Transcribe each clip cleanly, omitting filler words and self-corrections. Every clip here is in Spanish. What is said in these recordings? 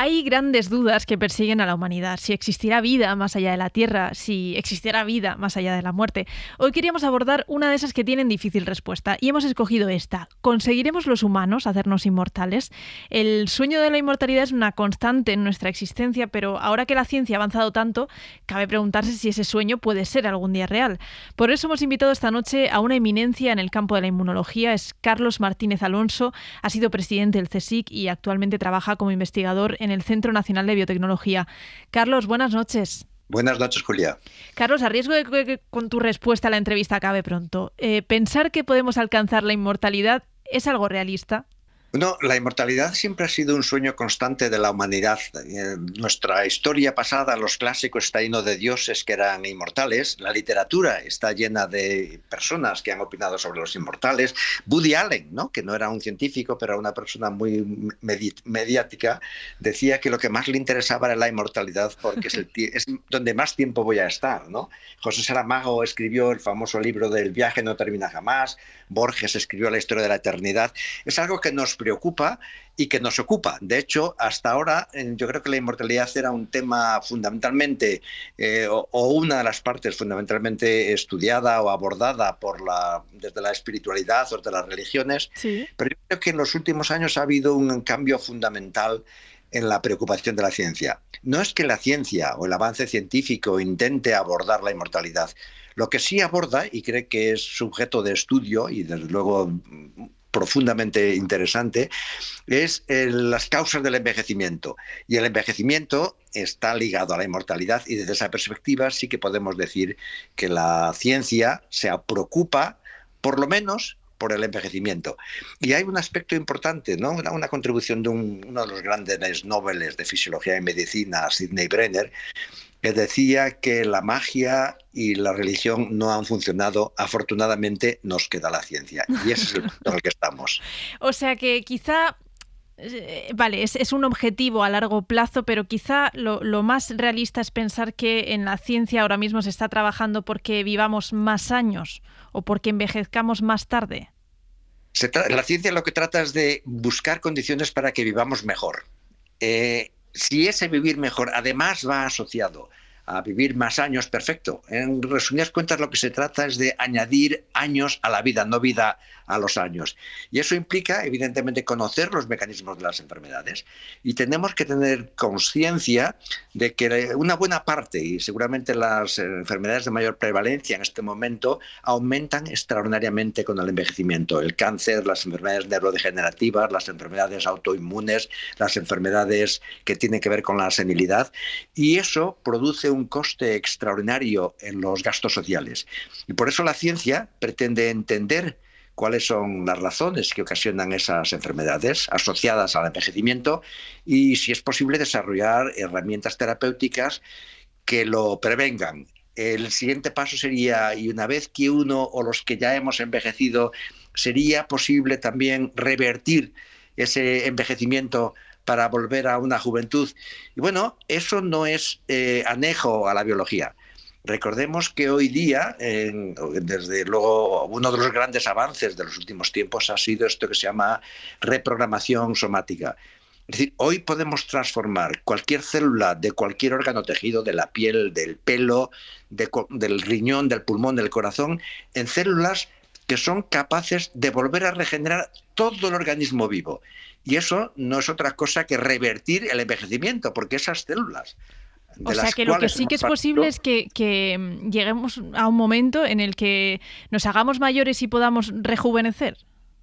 Hay grandes dudas que persiguen a la humanidad. Si existirá vida más allá de la Tierra, si existirá vida más allá de la muerte. Hoy queríamos abordar una de esas que tienen difícil respuesta y hemos escogido esta. ¿Conseguiremos los humanos hacernos inmortales? El sueño de la inmortalidad es una constante en nuestra existencia, pero ahora que la ciencia ha avanzado tanto, cabe preguntarse si ese sueño puede ser algún día real. Por eso hemos invitado esta noche a una eminencia en el campo de la inmunología. Es Carlos Martínez Alonso, ha sido presidente del CSIC y actualmente trabaja como investigador en el Centro Nacional de Biotecnología. Carlos, buenas noches. Buenas noches, Julia. Carlos, a riesgo de que con tu respuesta la entrevista acabe pronto, ¿pensar que podemos alcanzar la inmortalidad es algo realista? No, la inmortalidad siempre ha sido un sueño constante de la humanidad. En nuestra historia pasada, los clásicos está lleno de dioses que eran inmortales. La literatura está llena de personas que han opinado sobre los inmortales. Woody Allen, ¿no?, que no era un científico, pero era una persona muy mediática, decía que lo que más le interesaba era la inmortalidad porque es donde más tiempo voy a estar, ¿no? José Saramago escribió el famoso libro del viaje no termina jamás. Borges escribió la historia de la eternidad. Es algo que nos preocupa y que nos ocupa. De hecho, hasta ahora yo creo que la inmortalidad era un tema fundamentalmente, o una de las partes fundamentalmente estudiada o abordada desde la espiritualidad o desde las religiones. Sí. Pero yo creo que en los últimos años ha habido un cambio fundamental en la preocupación de la ciencia. No es que la ciencia o el avance científico intente abordar la inmortalidad. Lo que sí aborda, y cree que es sujeto de estudio y desde luego profundamente interesante, es las causas del envejecimiento. Y el envejecimiento está ligado a la inmortalidad y desde esa perspectiva sí que podemos decir que la ciencia se preocupa, por lo menos, por el envejecimiento. Y hay un aspecto importante, ¿no? Una contribución de uno de los grandes Nobeles de Fisiología y Medicina, Sidney Brenner, que decía que la magia y la religión no han funcionado. Afortunadamente nos queda la ciencia. Y ese es el punto en el que estamos. O sea que quizá, vale, es un objetivo a largo plazo, pero quizá lo más realista es pensar que en la ciencia ahora mismo se está trabajando porque vivamos más años o porque envejezcamos más tarde. La ciencia lo que trata es de buscar condiciones para que vivamos mejor. Si ese vivir mejor además va asociado a vivir más años, perfecto. En resumidas cuentas, lo que se trata es de añadir años a la vida, no vida a los años. Y eso implica, evidentemente, conocer los mecanismos de las enfermedades. Y tenemos que tener conciencia de que una buena parte, y seguramente las enfermedades de mayor prevalencia en este momento, aumentan extraordinariamente con el envejecimiento. El cáncer, las enfermedades neurodegenerativas, las enfermedades autoinmunes, las enfermedades que tienen que ver con la senilidad. Y eso produce un coste extraordinario en los gastos sociales. Y por eso la ciencia pretende entender cuáles son las razones que ocasionan esas enfermedades asociadas al envejecimiento y, si es posible, desarrollar herramientas terapéuticas que lo prevengan. El siguiente paso sería, y una vez que uno o los que ya hemos envejecido, sería posible también revertir ese envejecimiento para volver a una juventud. Y bueno, eso no es anejo a la biología. Recordemos que hoy día, desde luego, uno de los grandes avances de los últimos tiempos ha sido esto que se llama reprogramación somática. Es decir, hoy podemos transformar cualquier célula de cualquier órgano tejido, de la piel, del pelo, del riñón, del pulmón, del corazón, en células que son capaces de volver a regenerar todo el organismo vivo. Y eso no es otra cosa que revertir el envejecimiento, porque esas células... O sea que lo que sí que es posible es que lleguemos a un momento en el que nos hagamos mayores y podamos rejuvenecer.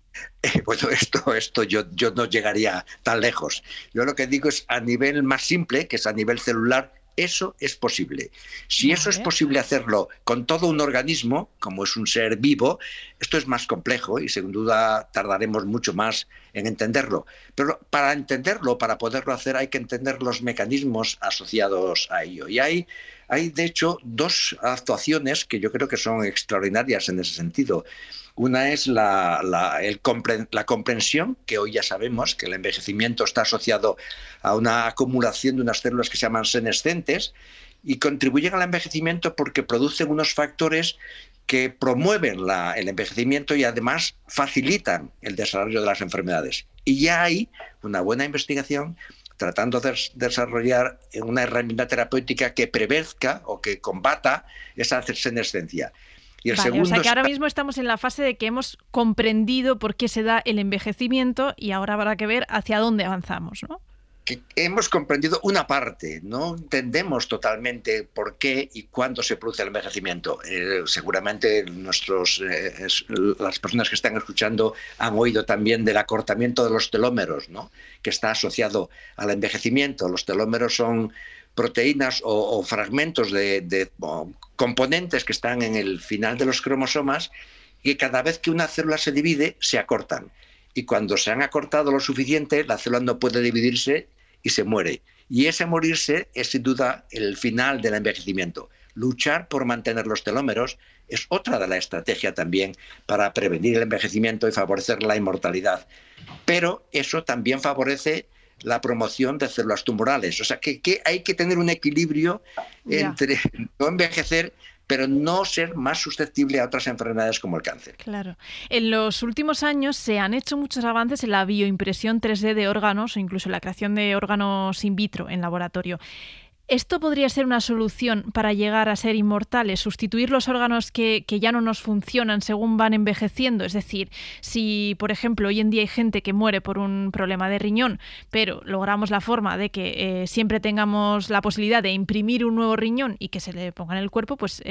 Bueno, esto yo no llegaría tan lejos. Yo lo que digo es a nivel más simple, que es a nivel celular. Eso es posible. Si eso es posible hacerlo con todo un organismo, como es un ser vivo, esto es más complejo y sin duda tardaremos mucho más en entenderlo. Pero para entenderlo, para poderlo hacer, hay que entender los mecanismos asociados a ello. Y hay de hecho dos actuaciones que yo creo que son extraordinarias en ese sentido. Una es la comprensión, que hoy ya sabemos que el envejecimiento está asociado a una acumulación de unas células que se llaman senescentes y contribuyen al envejecimiento porque producen unos factores que promueven el envejecimiento y además facilitan el desarrollo de las enfermedades. Y ya hay una buena investigación tratando de desarrollar una herramienta terapéutica que prevezca o que combata esa senescencia. Y el Vale, segundo o sea que ahora mismo estamos en la fase de que hemos comprendido por qué se da el envejecimiento y ahora habrá que ver hacia dónde avanzamos, ¿no? que hemos comprendido una parte, no entendemos totalmente por qué y cuándo se produce el envejecimiento. Seguramente las personas que están escuchando han oído también del acortamiento de los telómeros, ¿no? Que está asociado al envejecimiento. Los telómeros son proteínas o fragmentos de componentes que están en el final de los cromosomas y cada vez que una célula se divide, se acortan. Y cuando se han acortado lo suficiente, la célula no puede dividirse y se muere. Y ese morirse es sin duda el final del envejecimiento. Luchar por mantener los telómeros es otra de las estrategias también para prevenir el envejecimiento y favorecer la inmortalidad. Pero eso también favorece la promoción de células tumorales. O sea que hay que tener un equilibrio entre no envejecer, pero no ser más susceptible a otras enfermedades como el cáncer. Claro. En los últimos años se han hecho muchos avances en la bioimpresión 3D de órganos o incluso en la creación de órganos in vitro en laboratorio. ¿Esto podría ser una solución para llegar a ser inmortales? ¿Sustituir los órganos que ya no nos funcionan según van envejeciendo? Es decir, si, por ejemplo, hoy en día hay gente que muere por un problema de riñón, pero logramos la forma de que siempre tengamos la posibilidad de imprimir un nuevo riñón y que se le ponga en el cuerpo, pues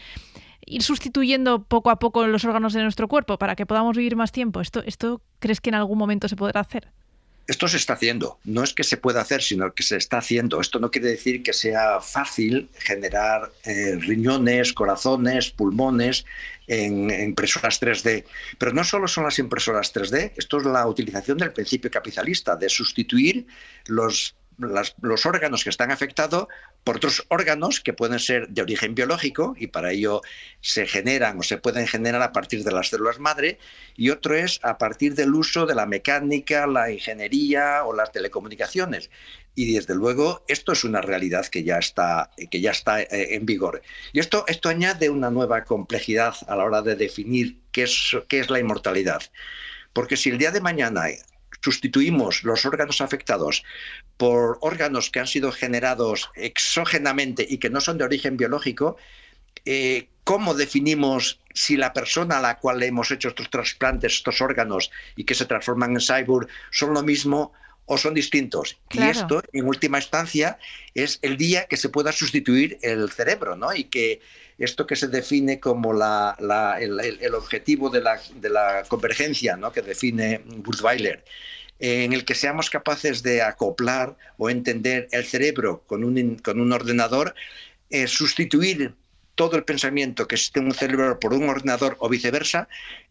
ir sustituyendo poco a poco los órganos de nuestro cuerpo para que podamos vivir más tiempo. ¿Esto crees que en algún momento se podrá hacer? Esto se está haciendo. No es que se pueda hacer, sino que se está haciendo. Esto no quiere decir que sea fácil generar riñones, corazones, pulmones en impresoras 3D. Pero no solo son las impresoras 3D, esto es la utilización del principio capitalista, de sustituir los órganos que están afectados por otros órganos que pueden ser de origen biológico y para ello se generan o se pueden generar a partir de las células madre, y otro es a partir del uso de la mecánica, la ingeniería o las telecomunicaciones. Y desde luego esto es una realidad que ya está en vigor. Y esto añade una nueva complejidad a la hora de definir qué es la inmortalidad. Porque si el día de mañana sustituimos los órganos afectados por órganos que han sido generados exógenamente y que no son de origen biológico, ¿cómo definimos si la persona a la cual le hemos hecho estos trasplantes, estos órganos y que se transforman en cyborg, son lo mismo o son distintos? Claro. Y esto, en última instancia, es el día que se pueda sustituir el cerebro, ¿no? Y que esto que se define como el objetivo de la convergencia, ¿no? Que define Kurzweiler, en el que seamos capaces de acoplar o entender el cerebro con un ordenador, sustituir todo el pensamiento que existe en un cerebro por un ordenador o viceversa,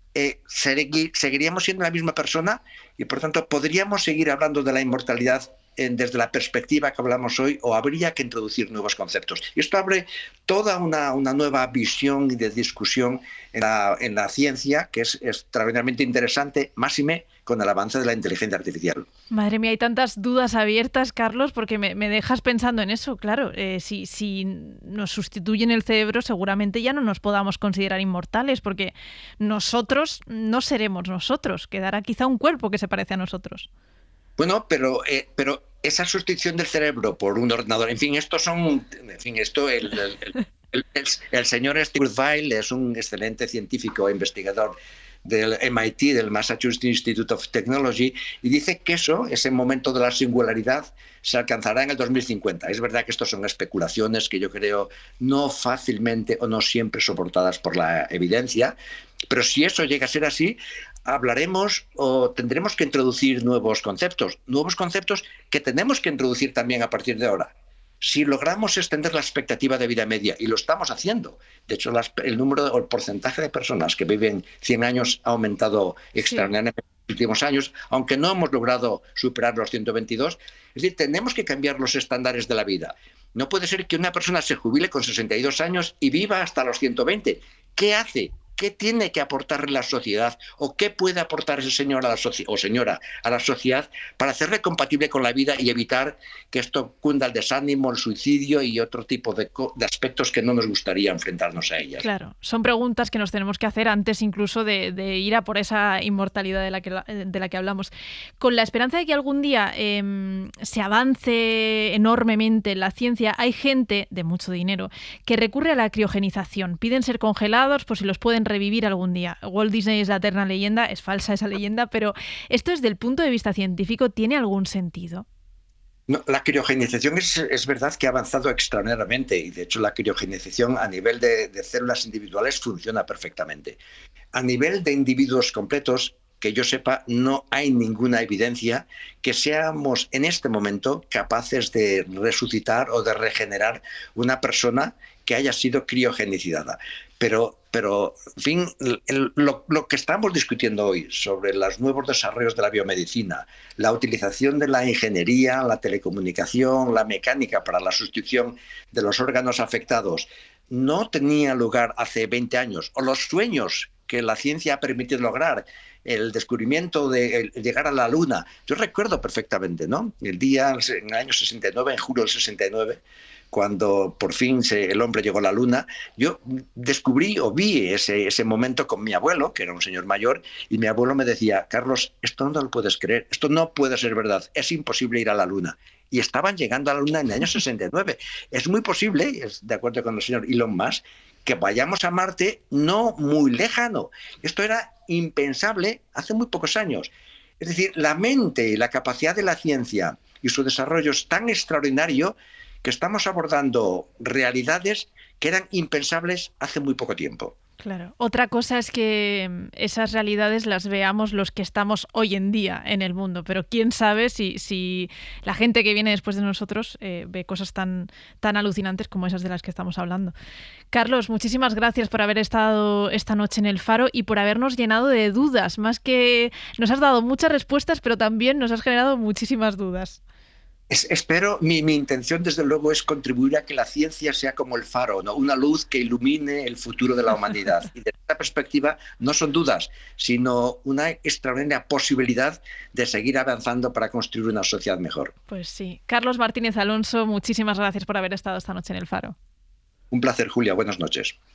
seguiríamos siendo la misma persona y por tanto podríamos seguir hablando de la inmortalidad desde la perspectiva que hablamos hoy, o habría que introducir nuevos conceptos. Y esto abre toda una nueva visión de discusión en la ciencia, que es extraordinariamente interesante, máxime con el avance de la inteligencia artificial. Madre mía, hay tantas dudas abiertas, Carlos, porque me dejas pensando en eso. Claro, si nos sustituyen el cerebro, seguramente ya no nos podamos considerar inmortales, porque nosotros no seremos nosotros. Quedará quizá un cuerpo que se parece a nosotros. Bueno, pero esa sustitución del cerebro por un ordenador, el señor Steve Kurzweil es un excelente científico e investigador del MIT, del Massachusetts Institute of Technology, y dice que ese momento de la singularidad, se alcanzará en el 2050. Es verdad que esto son especulaciones que yo creo no fácilmente o no siempre soportadas por la evidencia, pero si eso llega a ser así, hablaremos o tendremos que introducir nuevos conceptos que tenemos que introducir también a partir de ahora. Si logramos extender la expectativa de vida media, y lo estamos haciendo, de hecho el número o el porcentaje de personas que viven 100 años ha aumentado extraordinariamente en los últimos años, aunque no hemos logrado superar los 122, es decir, tenemos que cambiar los estándares de la vida. No puede ser que una persona se jubile con 62 años y viva hasta los 120. ¿Qué hace qué tiene que aportar la sociedad o qué puede aportar ese señor a la o señora a la sociedad para hacerle compatible con la vida y evitar que esto cunda el desánimo, el suicidio y otro tipo de aspectos que no nos gustaría enfrentarnos a ellas. Claro, son preguntas que nos tenemos que hacer antes incluso de ir a por esa inmortalidad de la que hablamos. Con la esperanza de que algún día se avance enormemente en la ciencia, hay gente de mucho dinero que recurre a la criogenización. Piden ser congelados por si los pueden revivir algún día. Walt Disney es la eterna leyenda, es falsa esa leyenda, pero esto desde el punto de vista científico, ¿tiene algún sentido? No, la criogenización es verdad que ha avanzado extraordinariamente y de hecho la criogenización a nivel de células individuales funciona perfectamente. A nivel de individuos completos, que yo sepa, no hay ninguna evidencia que seamos en este momento capaces de resucitar o de regenerar una persona que haya sido criogenizada. Pero en fin, lo que estamos discutiendo hoy sobre los nuevos desarrollos de la biomedicina, la utilización de la ingeniería, la telecomunicación, la mecánica para la sustitución de los órganos afectados, no tenía lugar hace 20 años. O los sueños que la ciencia ha permitido lograr, el descubrimiento de llegar a la Luna. Yo recuerdo perfectamente, ¿no? El día, en el año 69, en julio del 69, cuando por fin el hombre llegó a la Luna, yo descubrí o vi ese momento con mi abuelo, que era un señor mayor, y mi abuelo me decía, Carlos, esto no lo puedes creer, esto no puede ser verdad, es imposible ir a la Luna. Y estaban llegando a la Luna en el año 69. Es muy posible, de acuerdo con el señor Elon Musk, que vayamos a Marte no muy lejano. Esto era impensable hace muy pocos años. Es decir, la mente y la capacidad de la ciencia y su desarrollo es tan extraordinario que estamos abordando realidades que eran impensables hace muy poco tiempo. Claro. Otra cosa es que esas realidades las veamos los que estamos hoy en día en el mundo, pero quién sabe si la gente que viene después de nosotros ve cosas tan alucinantes como esas de las que estamos hablando. Carlos, muchísimas gracias por haber estado esta noche en El Faro y por habernos llenado de dudas. Más que nos has dado muchas respuestas, pero también nos has generado muchísimas dudas. Espero, mi intención desde luego es contribuir a que la ciencia sea como el faro, ¿no? Una luz que ilumine el futuro de la humanidad. Y desde esta perspectiva no son dudas, sino una extraordinaria posibilidad de seguir avanzando para construir una sociedad mejor. Pues sí. Carlos Martínez Alonso, muchísimas gracias por haber estado esta noche en El Faro. Un placer, Julia. Buenas noches.